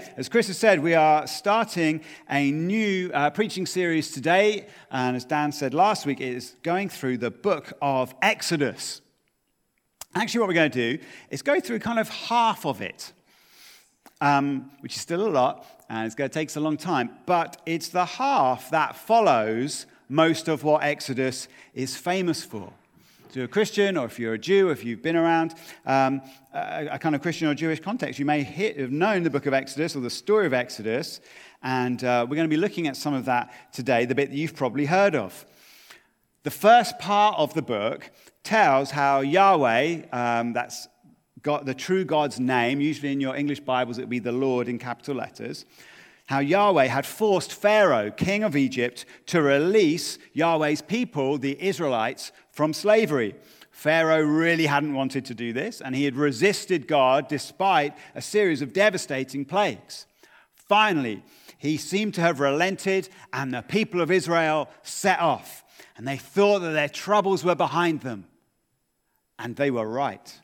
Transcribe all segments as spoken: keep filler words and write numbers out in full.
as Chris has said, we are starting a new uh, preaching series today. And as Dan said last week, it is going through the book of Exodus. Actually, what we're going to do is go through kind of half of it, um, which is still a lot, and it's going to take us a long time. But it's the half that follows most of what Exodus is famous for. If you're a Christian, or if you're a Jew, if you've been around um, a, a kind of Christian or Jewish context, you may hit, have known the book of Exodus or the story of Exodus, and uh, we're going to be looking at some of that today, the bit that you've probably heard of. The first part of the book tells how Yahweh, um, that's God, the true God's name, usually in your English Bibles it would be the Lord in capital letters, how Yahweh had forced Pharaoh, king of Egypt, to release Yahweh's people, the Israelites, from slavery. Pharaoh really hadn't wanted to do this, and he had resisted God despite a series of devastating plagues. Finally, he seemed to have relented, and the people of Israel set off, and they thought that their troubles were behind them. And they were right.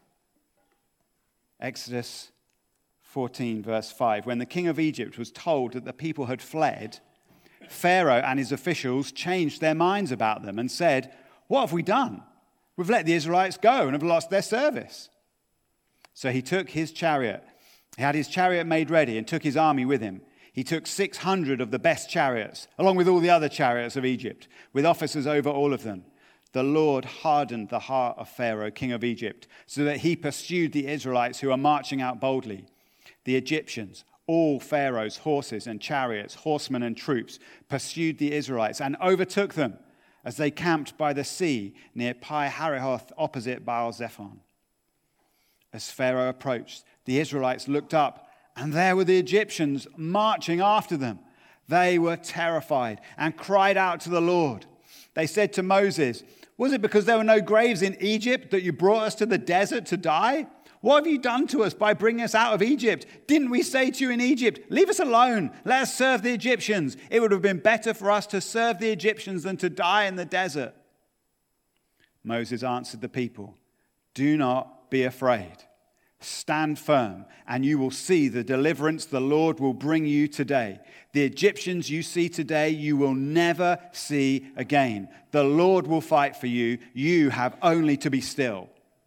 Exodus fourteen, verse five. When the king of Egypt was told that the people had fled, Pharaoh and his officials changed their minds about them and said, "What have we done? We've let the Israelites go and have lost their service." So he took his chariot. He had his chariot made ready and took his army with him. He took six hundred of the best chariots, along with all the other chariots of Egypt, with officers over all of them. The Lord hardened the heart of Pharaoh, king of Egypt, so that he pursued the Israelites who were marching out boldly. The Egyptians, all Pharaoh's horses and chariots, horsemen and troops, pursued the Israelites and overtook them as they camped by the sea near Pi-hahiroth opposite Baal-zephon. As Pharaoh approached, the Israelites looked up, and there were the Egyptians marching after them. They were terrified and cried out to the Lord. They said to Moses, "Was it because there were no graves in Egypt that you brought us to the desert to die? What have you done to us by bringing us out of Egypt? Didn't we say to you in Egypt, 'Leave us alone, let us serve the Egyptians'? It would have been better for us to serve the Egyptians than to die in the desert." Moses answered the people, "Do not be afraid. Stand firm, and you will see the deliverance the Lord will bring you today. The Egyptians you see today, you will never see again. The Lord will fight for you. You have only to be still."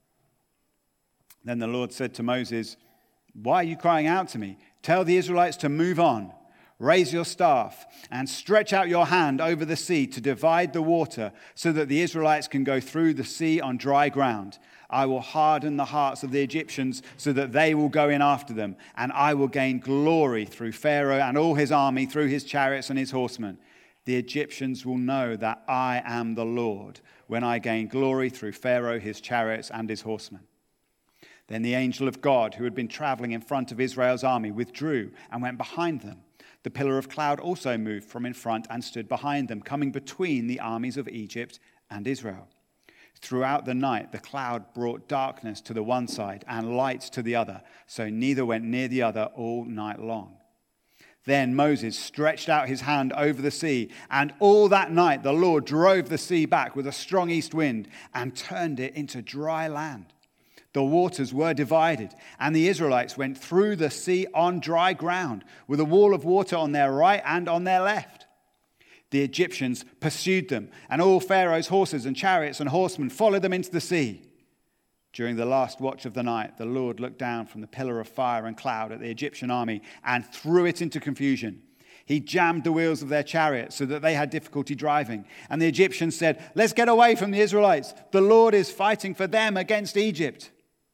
Then the Lord said to Moses, "Why are you crying out to me? Tell the Israelites to move on. Raise your staff and stretch out your hand over the sea to divide the water so that the Israelites can go through the sea on dry ground. I will harden the hearts of the Egyptians so that they will go in after them, and I will gain glory through Pharaoh and all his army, through his chariots and his horsemen. The Egyptians will know that I am the Lord when I gain glory through Pharaoh, his chariots, and his horsemen." Then the angel of God, who had been traveling in front of Israel's army, withdrew and went behind them. The pillar of cloud also moved from in front and stood behind them, coming between the armies of Egypt and Israel. Throughout the night, the cloud brought darkness to the one side and light to the other, so neither went near the other all night long. Then Moses stretched out his hand over the sea, and all that night the Lord drove the sea back with a strong east wind and turned it into dry land. The waters were divided, and the Israelites went through the sea on dry ground, with a wall of water on their right and on their left. The Egyptians pursued them, and all Pharaoh's horses and chariots and horsemen followed them into the sea. During the last watch of the night, the Lord looked down from the pillar of fire and cloud at the Egyptian army and threw it into confusion. He jammed the wheels of their chariots so that they had difficulty driving. And the Egyptians said, "Let's get away from the Israelites. The Lord is fighting for them against Egypt."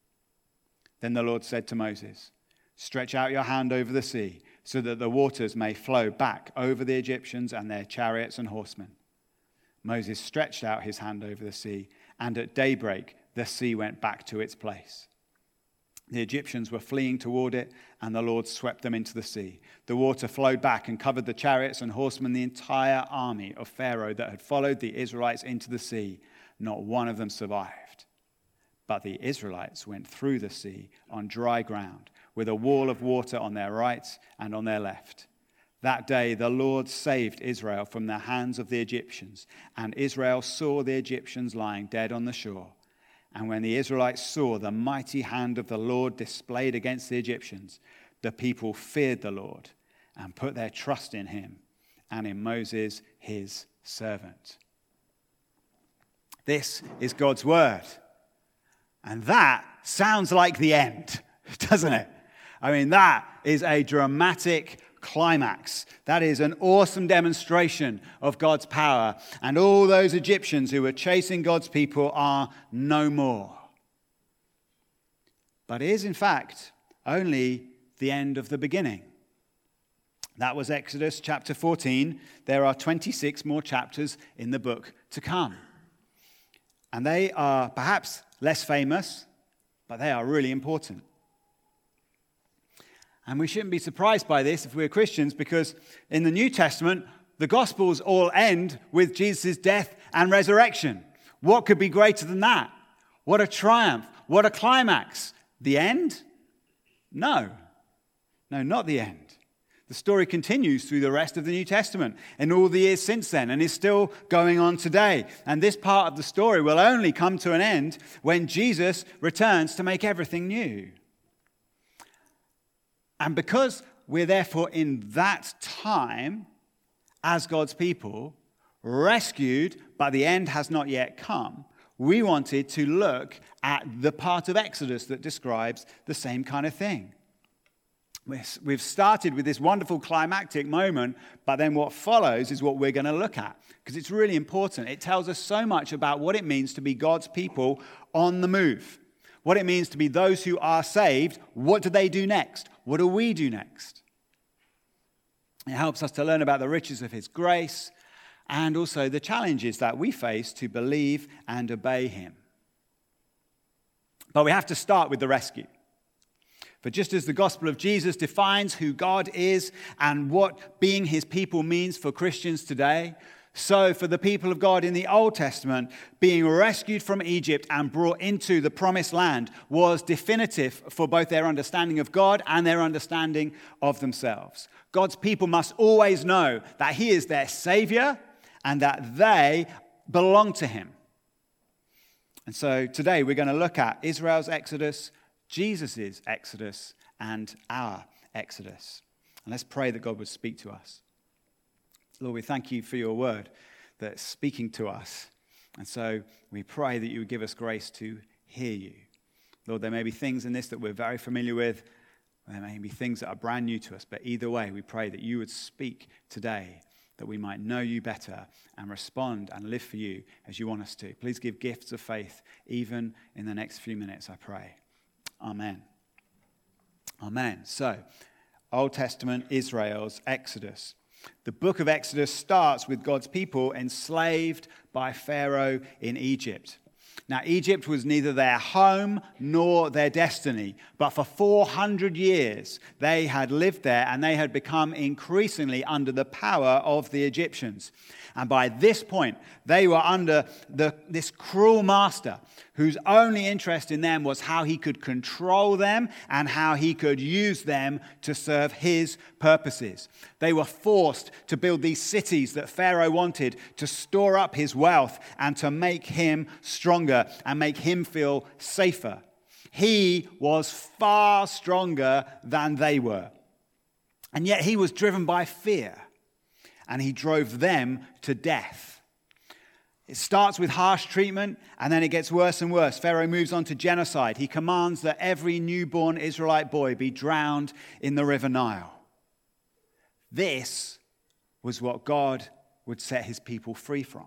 Then the Lord said to Moses, "Stretch out your hand over the sea so that the waters may flow back over the Egyptians and their chariots and horsemen." Moses stretched out his hand over the sea, and at daybreak the sea went back to its place. The Egyptians were fleeing toward it, and the Lord swept them into the sea. The water flowed back and covered the chariots and horsemen, the entire army of Pharaoh that had followed the Israelites into the sea. Not one of them survived. But the Israelites went through the sea on dry ground, with a wall of water on their right and on their left. That day the Lord saved Israel from the hands of the Egyptians, and Israel saw the Egyptians lying dead on the shore. And when the Israelites saw the mighty hand of the Lord displayed against the Egyptians, the people feared the Lord and put their trust in him and in Moses, his servant. This is God's word. And that sounds like the end, doesn't it? I mean, that is a dramatic climax. That is an awesome demonstration of God's power. And all those Egyptians who were chasing God's people are no more. But it is, in fact, only the end of the beginning. That was Exodus chapter fourteen. There are twenty-six more chapters in the book to come. And they are perhaps less famous, but they are really important. And we shouldn't be surprised by this if we're Christians, because in the New Testament, the Gospels all end with Jesus' death and resurrection. What could be greater than that? What a triumph. What a climax. The end? No. No, not the end. The story continues through the rest of the New Testament in all the years since then and is still going on today. And this part of the story will only come to an end when Jesus returns to make everything new. And because we're therefore in that time, as God's people, rescued, but the end has not yet come, we wanted to look at the part of Exodus that describes the same kind of thing. We've started with this wonderful climactic moment, but then what follows is what we're going to look at, because it's really important. It tells us so much about what it means to be God's people on the move, what it means to be those who are saved. What do they do next? What do we do next? It helps us to learn about the riches of his grace and also the challenges that we face to believe and obey him. But we have to start with the rescue. For just as the gospel of Jesus defines who God is and what being his people means for Christians today, so for the people of God in the Old Testament, being rescued from Egypt and brought into the promised land was definitive for both their understanding of God and their understanding of themselves. God's people must always know that he is their Savior and that they belong to him. And so today we're going to look at Israel's Exodus, Jesus' Exodus, and our Exodus. And let's pray that God would speak to us. Lord, we thank you for your word that's speaking to us. And so we pray that you would give us grace to hear you. Lord, there may be things in this that we're very familiar with. There may be things that are brand new to us. But either way, we pray that you would speak today, that we might know you better and respond and live for you as you want us to. Please give gifts of faith even in the next few minutes, I pray. Amen. Amen. So, Old Testament Israel's Exodus. The book of Exodus starts with God's people enslaved by Pharaoh in Egypt. Now, Egypt was neither their home nor their destiny, but for four hundred years they had lived there and they had become increasingly under the power of the Egyptians. And by this point, they were under the, this cruel master whose only interest in them was how he could control them and how he could use them to serve his purposes. They were forced to build these cities that Pharaoh wanted to store up his wealth and to make him stronger and make him feel safer. He was far stronger than they were. And yet he was driven by fear. And he drove them to death. It starts with harsh treatment, and then it gets worse and worse. Pharaoh moves on to genocide. He commands that every newborn Israelite boy be drowned in the river Nile. This was what God would set his people free from.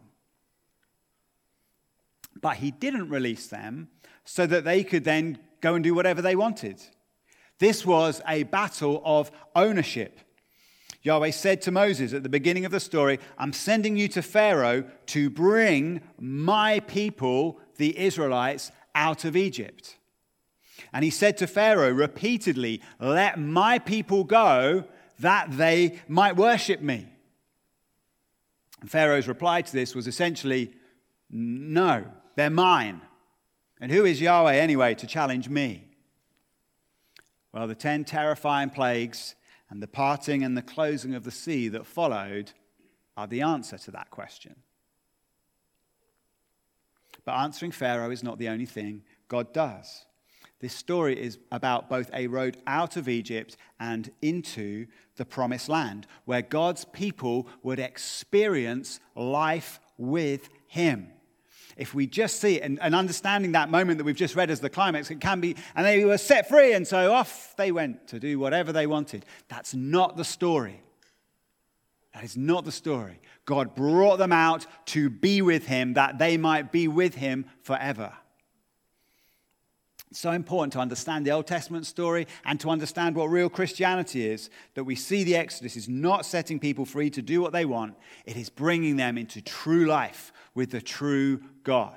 But he didn't release them so that they could then go and do whatever they wanted. This was a battle of ownership. Yahweh said to Moses at the beginning of the story, I'm sending you to Pharaoh to bring my people, the Israelites, out of Egypt. And he said to Pharaoh repeatedly, let my people go that they might worship me. And Pharaoh's reply to this was essentially, no, they're mine. And who is Yahweh anyway to challenge me? Well, the ten terrifying plagues and the parting and the closing of the sea that followed are the answer to that question. But answering Pharaoh is not the only thing God does. This story is about both a road out of Egypt and into the promised land, where God's people would experience life with him. If we just see it and, and understanding that moment that we've just read as the climax, it can be, and they were set free, and so off they went to do whatever they wanted. That's not the story. That is not the story. God brought them out to be with him, that they might be with him forever. It's so important to understand the Old Testament story and to understand what real Christianity is, that we see the Exodus is not setting people free to do what they want. It is bringing them into true life with the true God.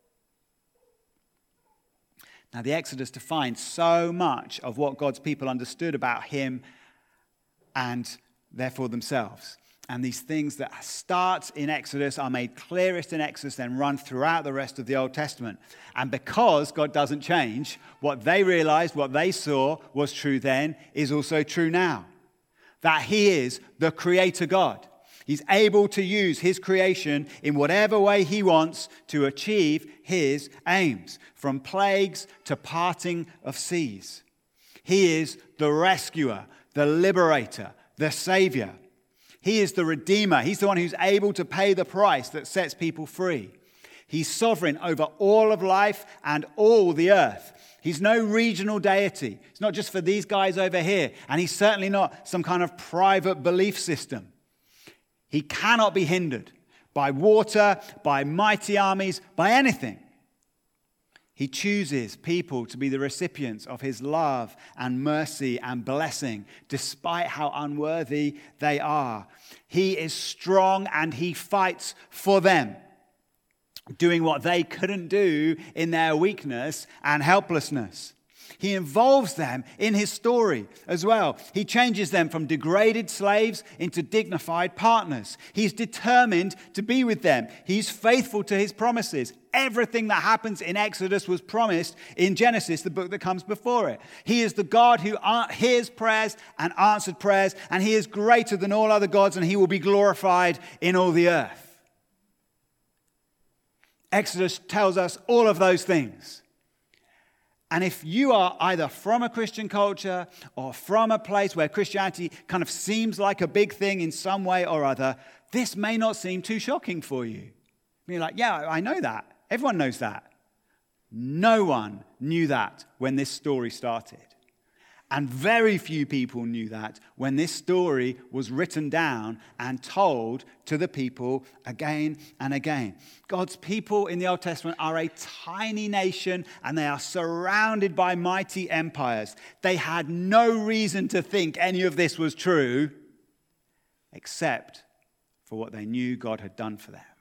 Now, the Exodus defines so much of what God's people understood about him and therefore themselves. And these things that start in Exodus are made clearest in Exodus, then run throughout the rest of the Old Testament. And because God doesn't change, what they realized, what they saw was true then, is also true now. That he is the creator God. He's able to use his creation in whatever way he wants to achieve his aims, from plagues to parting of seas. He is the rescuer, the liberator, the savior. He is the redeemer. He's the one who's able to pay the price that sets people free. He's sovereign over all of life and all the earth. He's no regional deity. It's not just for these guys over here. And he's certainly not some kind of private belief system. He cannot be hindered by water, by mighty armies, by anything. He chooses people to be the recipients of his love and mercy and blessing, despite how unworthy they are. He is strong and he fights for them, doing what they couldn't do in their weakness and helplessness. He involves them in his story as well. He changes them from degraded slaves into dignified partners. He's determined to be with them. He's faithful to his promises. Everything that happens in Exodus was promised in Genesis, the book that comes before it. He is the God who hears prayers and answered prayers, and he is greater than all other gods, and he will be glorified in all the earth. Exodus tells us all of those things. And if you are either from a Christian culture or from a place where Christianity kind of seems like a big thing in some way or other, this may not seem too shocking for you. You're like, yeah, I know that. Everyone knows that. No one knew that when this story started. And very few people knew that when this story was written down and told to the people again and again. God's people in the Old Testament are a tiny nation and they are surrounded by mighty empires. They had no reason to think any of this was true except for what they knew God had done for them.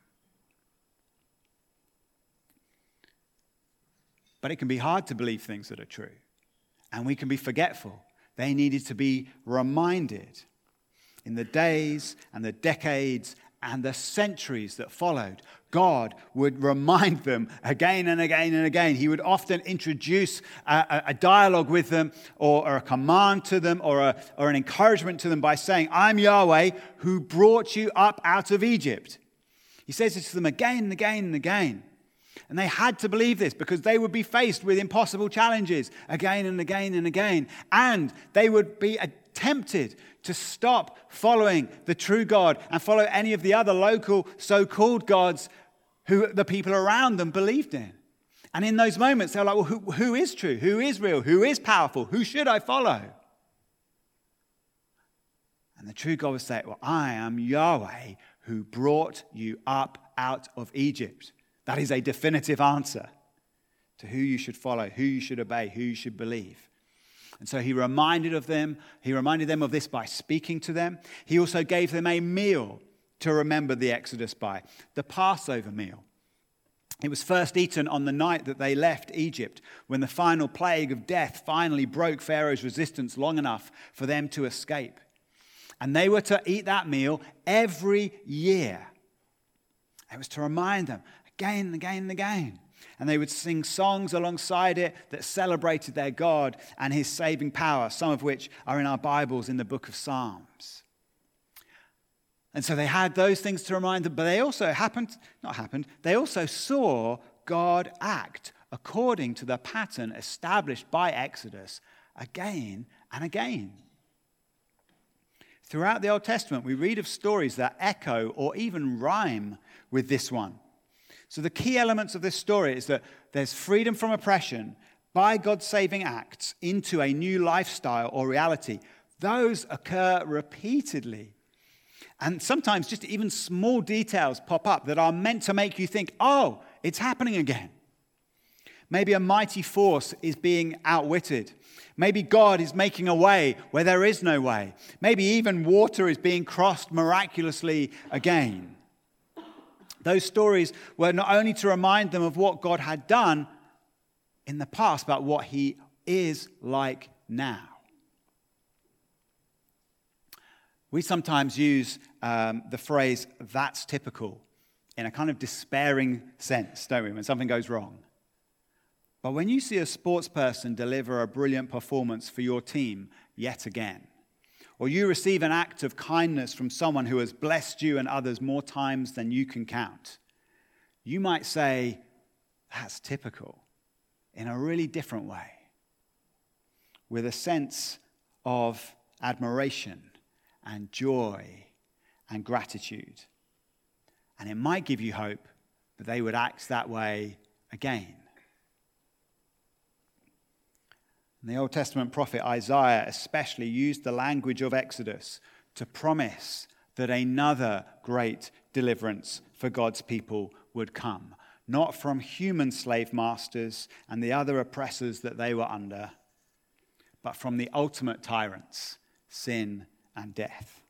But it can be hard to believe things that are true. And we can be forgetful. They needed to be reminded in the days and the decades and the centuries that followed. God would remind them again and again and again. He would often introduce a, a dialogue with them or, or a command to them or, a, or an encouragement to them by saying, I'm Yahweh who brought you up out of Egypt. He says it to them again and again and again. And they had to believe this because they would be faced with impossible challenges again and again and again. And they would be tempted to stop following the true God and follow any of the other local so-called gods who the people around them believed in. And in those moments, they're like, well, who, who is true? Who is real? Who is powerful? Who should I follow? And the true God would say, well, I am Yahweh who brought you up out of Egypt. That is a definitive answer to who you should follow, who you should obey, who you should believe. And so he reminded of them, he reminded them of this by speaking to them. He also gave them a meal to remember the Exodus by, the Passover meal. It was first eaten on the night that they left Egypt, when the final plague of death finally broke Pharaoh's resistance long enough for them to escape. And they were to eat that meal every year. It was to remind them again and again and again. And they would sing songs alongside it that celebrated their God and his saving power, some of which are in our Bibles in the book of Psalms. And so they had those things to remind them, but they also happened, not happened, they also saw God act according to the pattern established by Exodus again and again. Throughout the Old Testament, we read of stories that echo or even rhyme with this one. So the key elements of this story is that there's freedom from oppression by God's saving acts into a new lifestyle or reality. Those occur repeatedly. And sometimes just even small details pop up that are meant to make you think, oh, it's happening again. Maybe a mighty force is being outwitted. Maybe God is making a way where there is no way. Maybe even water is being crossed miraculously again. Those stories were not only to remind them of what God had done in the past, but what he is like now. We sometimes use um, the phrase, that's typical, in a kind of despairing sense, don't we, when something goes wrong. But when you see a sports person deliver a brilliant performance for your team yet again, or you receive an act of kindness from someone who has blessed you and others more times than you can count, you might say, that's typical, in a really different way, with a sense of admiration and joy and gratitude. And it might give you hope that they would act that way again. And the Old Testament prophet Isaiah especially used the language of Exodus to promise that another great deliverance for God's people would come, not from human slave masters and the other oppressors that they were under, but from the ultimate tyrants, sin and death.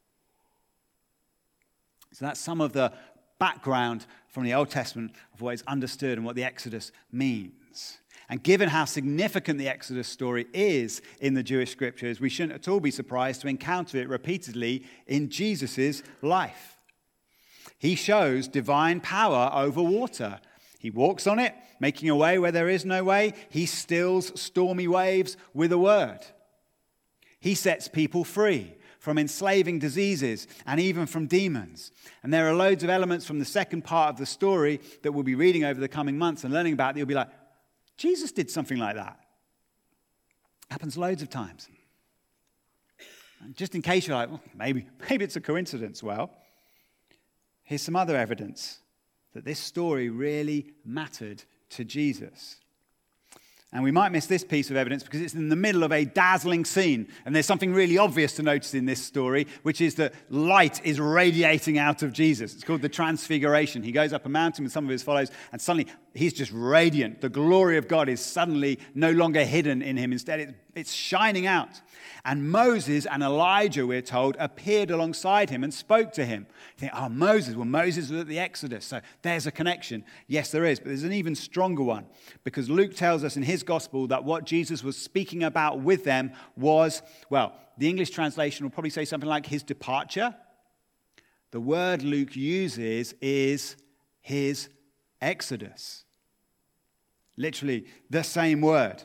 So that's some of the background from the Old Testament of what is understood and what the Exodus means. And given how significant the Exodus story is in the Jewish scriptures, we shouldn't at all be surprised to encounter it repeatedly in Jesus' life. He shows divine power over water. He walks on it, making a way where there is no way. He stills stormy waves with a word. He sets people free from enslaving diseases and even from demons. And there are loads of elements from the second part of the story that we'll be reading over the coming months and learning about that you'll be like, Jesus did something like that. Happens loads of times. And just in case you're like, well, maybe, maybe it's a coincidence. Well, here's some other evidence that this story really mattered to Jesus. And we might miss this piece of evidence because it's in the middle of a dazzling scene. And there's something really obvious to notice in this story, which is that light is radiating out of Jesus. It's called the Transfiguration. He goes up a mountain with some of his followers, and suddenly he's just radiant. The glory of God is suddenly no longer hidden in him. Instead, it, it's shining out. And Moses and Elijah, we're told, appeared alongside him and spoke to him. You think, oh, Moses. Well, Moses was at the Exodus, so there's a connection. Yes, there is, but there's an even stronger one, because Luke tells us in his gospel that what Jesus was speaking about with them was, well, the English translation will probably say something like his departure. The word Luke uses is his exodus. Literally the same word.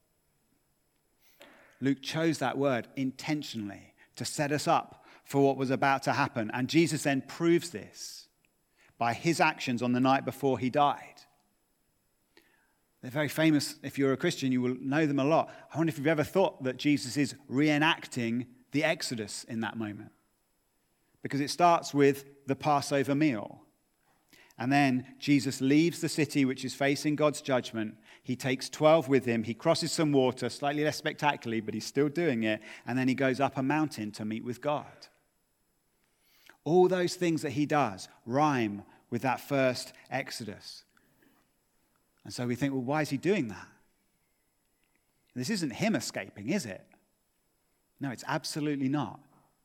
Luke chose that word intentionally to set us up for what was about to happen. And Jesus then proves this by his actions on the night before he died. They're very famous. If you're a Christian, you will know them a lot. I wonder if you've ever thought that Jesus is reenacting the Exodus in that moment. Because it starts with the Passover meal. And then Jesus leaves the city which is facing God's judgment. He takes twelve with him. He crosses some water, slightly less spectacularly, but he's still doing it. And then he goes up a mountain to meet with God. All those things that he does rhyme with that first Exodus. And so we think, well, why is he doing that? This isn't him escaping, is it? No, it's absolutely not.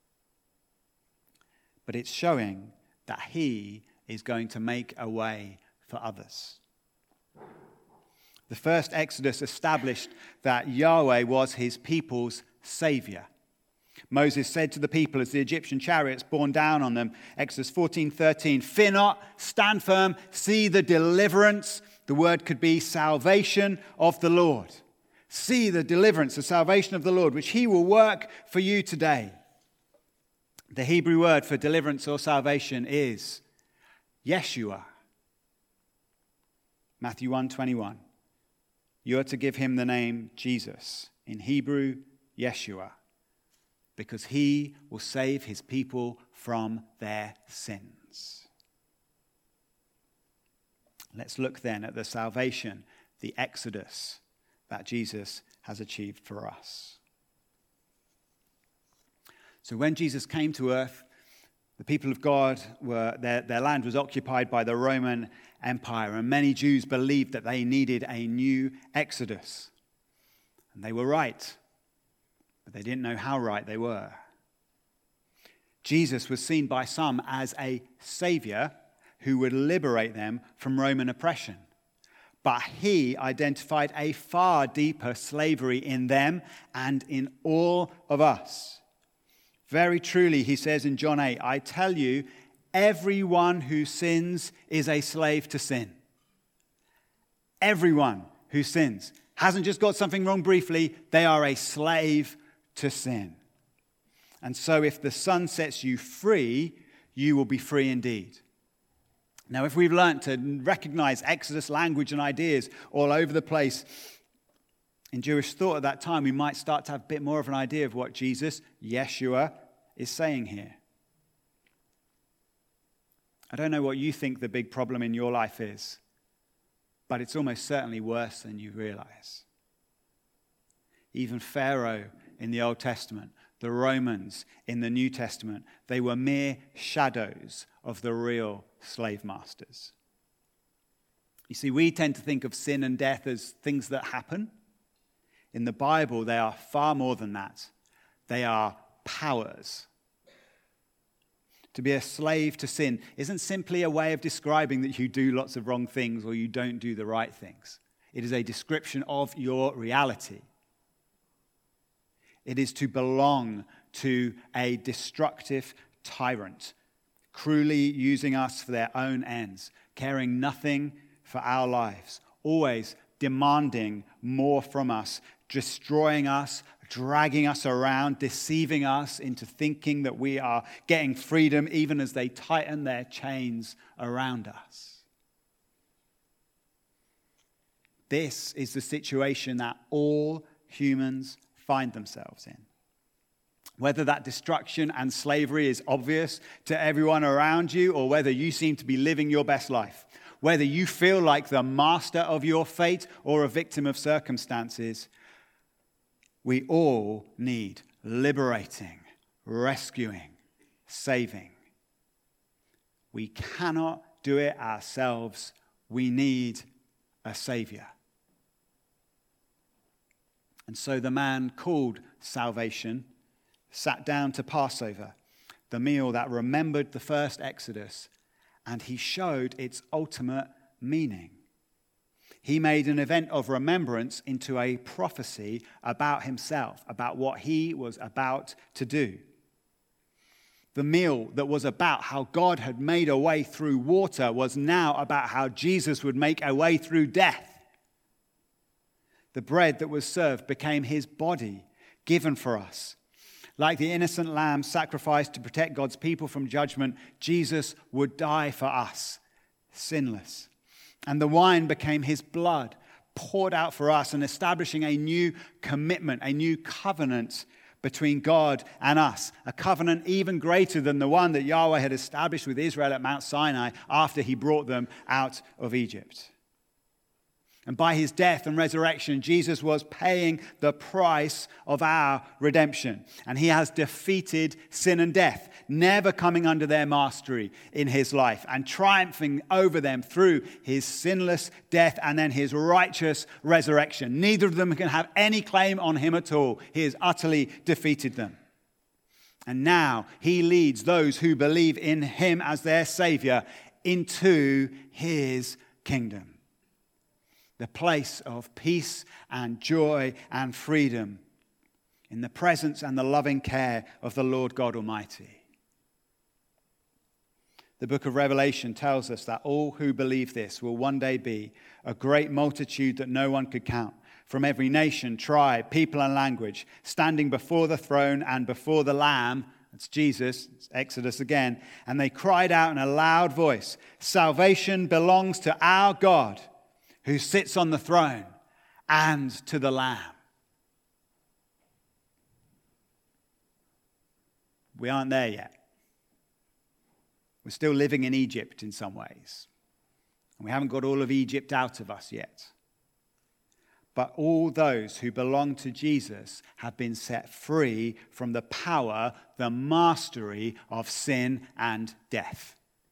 But it's showing that he is going to make a way for others. The first Exodus established that Yahweh was his people's savior. Moses said to the people as the Egyptian chariots bore down on them, Exodus fourteen thirteen, fear not, stand firm, see the deliverance. The word could be salvation of the Lord. See the deliverance, the salvation of the Lord, which he will work for you today. The Hebrew word for deliverance or salvation is Yeshua. Matthew one twenty-one. you are to give him the name Jesus, in Hebrew, Yeshua, because he will save his people from their sins. Let's look then at the salvation, the exodus that Jesus has achieved for us. So when Jesus came to earth, the people of God were, their, their land was occupied by the Roman Empire, and many Jews believed that they needed a new exodus. And they were right, but they didn't know how right they were. Jesus was seen by some as a savior who would liberate them from Roman oppression. But he identified a far deeper slavery in them and in all of us. Very truly, he says in John eight, I tell you, everyone who sins is a slave to sin. Everyone who sins hasn't just got something wrong briefly, they are a slave to sin. And so if the Son sets you free, you will be free indeed. Now, if we've learnt to recognize Exodus language and ideas all over the place in Jewish thought at that time, we might start to have a bit more of an idea of what Jesus, Yeshua, is saying here. I don't know what you think the big problem in your life is, but it's almost certainly worse than you realize. Even Pharaoh in the Old Testament, the Romans in the New Testament, they were mere shadows of the real slave masters. You see, we tend to think of sin and death as things that happen. In the Bible, they are far more than that. They are powers. To be a slave to sin isn't simply a way of describing that you do lots of wrong things or you don't do the right things. It is a description of your reality. It is to belong to a destructive tyrant, cruelly using us for their own ends, caring nothing for our lives, always demanding more from us, destroying us, dragging us around, deceiving us into thinking that we are getting freedom even as they tighten their chains around us. This is the situation that all humans find themselves in. Whether that destruction and slavery is obvious to everyone around you, or whether you seem to be living your best life, whether you feel like the master of your fate or a victim of circumstances, we all need liberating, rescuing, saving. We cannot do it ourselves. We need a savior. And so the man called salvation sat down to Passover, the meal that remembered the first Exodus, and he showed its ultimate meaning. He made an event of remembrance into a prophecy about himself, about what he was about to do. The meal that was about how God had made a way through water was now about how Jesus would make a way through death. The bread that was served became his body, given for us. Like the innocent lamb sacrificed to protect God's people from judgment, Jesus would die for us, sinless. And the wine became his blood, poured out for us and establishing a new commitment, a new covenant between God and us. A covenant even greater than the one that Yahweh had established with Israel at Mount Sinai after he brought them out of Egypt. And by his death and resurrection, Jesus was paying the price of our redemption. And he has defeated sin and death, never coming under their mastery in his life and triumphing over them through his sinless death and then his righteous resurrection. Neither of them can have any claim on him at all. He has utterly defeated them. And now he leads those who believe in him as their Savior into his kingdom. The place of peace and joy and freedom in the presence and the loving care of the Lord God Almighty. The book of Revelation tells us that all who believe this will one day be a great multitude that no one could count, from every nation, tribe, people, and language, standing before the throne and before the Lamb. It's Jesus, it's Exodus again. And they cried out in a loud voice, "Salvation belongs to our God, who sits on the throne, and to the Lamb. We aren't there yet. We're still living in Egypt in some ways. And we haven't got all of Egypt out of us yet. But all those who belong to Jesus have been set free from the power, the mastery of sin and death.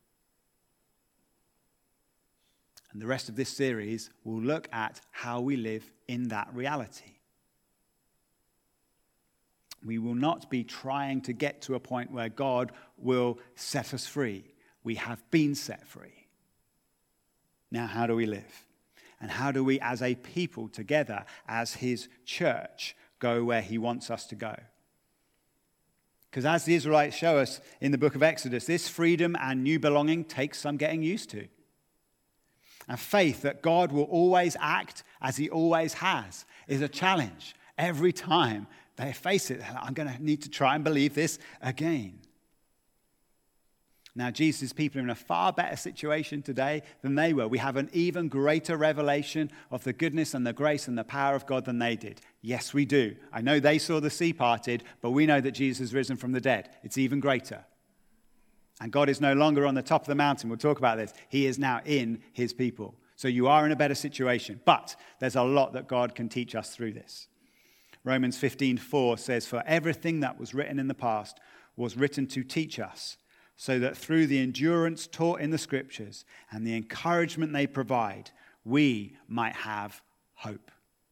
And the rest of this series will look at how we live in that reality. We will not be trying to get to a point where God will set us free. We have been set free. Now, how do we live? And how do we, as a people together, as his church, go where he wants us to go? Because as the Israelites show us in the book of Exodus, this freedom and new belonging takes some getting used to. And faith that God will always act as he always has is a challenge every time they face it. I'm going to need to try and believe this again. Now, Jesus' people are in a far better situation today than they were. We have an even greater revelation of the goodness and the grace and the power of God than they did. Yes, we do. I know they saw the sea parted, but we know that Jesus has risen from the dead. It's even greater. And God is no longer on the top of the mountain. We'll talk about this. He is now in his people. So you are in a better situation. But there's a lot that God can teach us through this. Romans fifteen four says, "For everything that was written in the past was written to teach us, so that through the endurance taught in the scriptures and the encouragement they provide, we might have hope."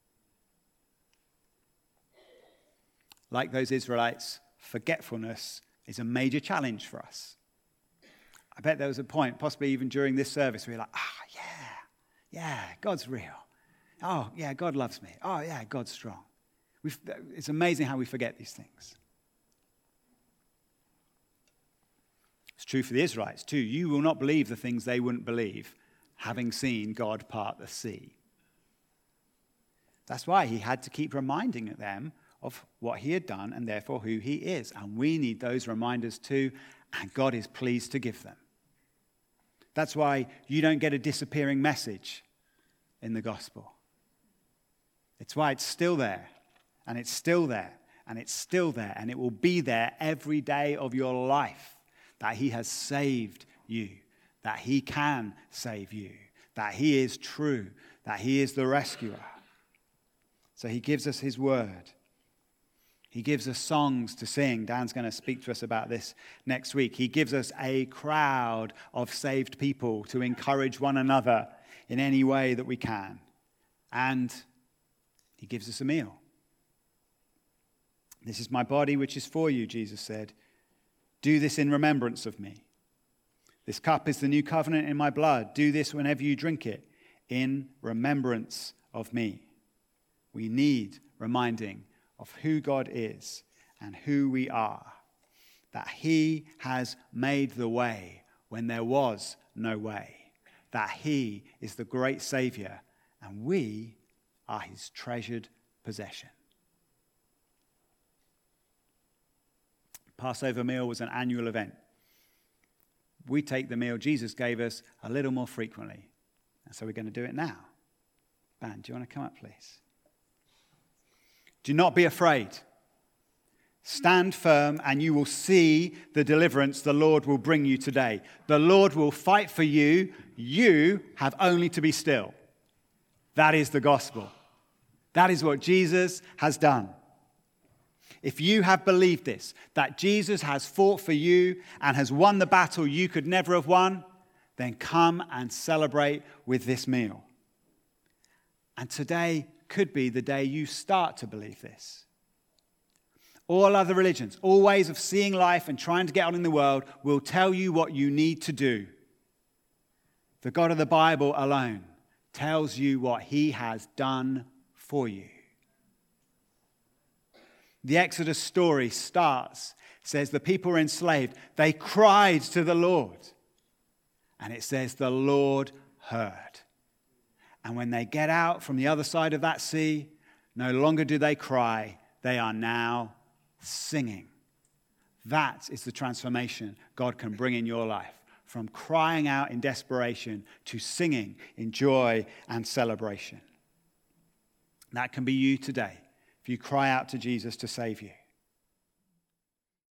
Like those Israelites, forgetfulness is a major challenge for us. I bet there was a point, possibly even during this service, where you're like, ah, oh, yeah, yeah, God's real. Oh, yeah, God loves me. Oh, yeah, God's strong. We've, it's amazing how we forget these things. It's true for the Israelites too. You will not believe the things they wouldn't believe, having seen God part the sea. That's why he had to keep reminding them of what he had done and therefore who he is. And we need those reminders too, and God is pleased to give them. That's why you don't get a disappearing message in the gospel. It's why it's still there, and it's still there, and it's still there, and it will be there every day of your life, that he has saved you, that he can save you, that he is true, that he is the rescuer. So he gives us his word. He gives us songs to sing. Dan's going to speak to us about this next week. He gives us a crowd of saved people to encourage one another in any way that we can. And he gives us a meal. "This is my body, which is for you," Jesus said. "Do this in remembrance of me. This cup is the new covenant in my blood. Do this whenever you drink it, in remembrance of me." We need reminding of who God is and who we are, that he has made the way when there was no way, that he is the great Savior, and we are his treasured possession. Passover meal was an annual event. We take the meal Jesus gave us a little more frequently, and so we're going to do it now. Ben, do you want to come up, please? Do not be afraid. Stand firm, and you will see the deliverance the Lord will bring you today. The Lord will fight for you. You have only to be still. That is the gospel. That is what Jesus has done. If you have believed this, that Jesus has fought for you and has won the battle you could never have won, then come and celebrate with this meal. And today could be the day you start to believe this. All other religions, all ways of seeing life and trying to get on in the world, will tell you what you need to do. The God of the Bible alone tells you what he has done for you. The Exodus story starts, says the people were enslaved. They cried to the Lord. And it says the Lord heard. And when they get out from the other side of that sea, no longer do they cry. They are now singing. That is the transformation God can bring in your life. From crying out in desperation to singing in joy and celebration. That can be you today if you cry out to Jesus to save you.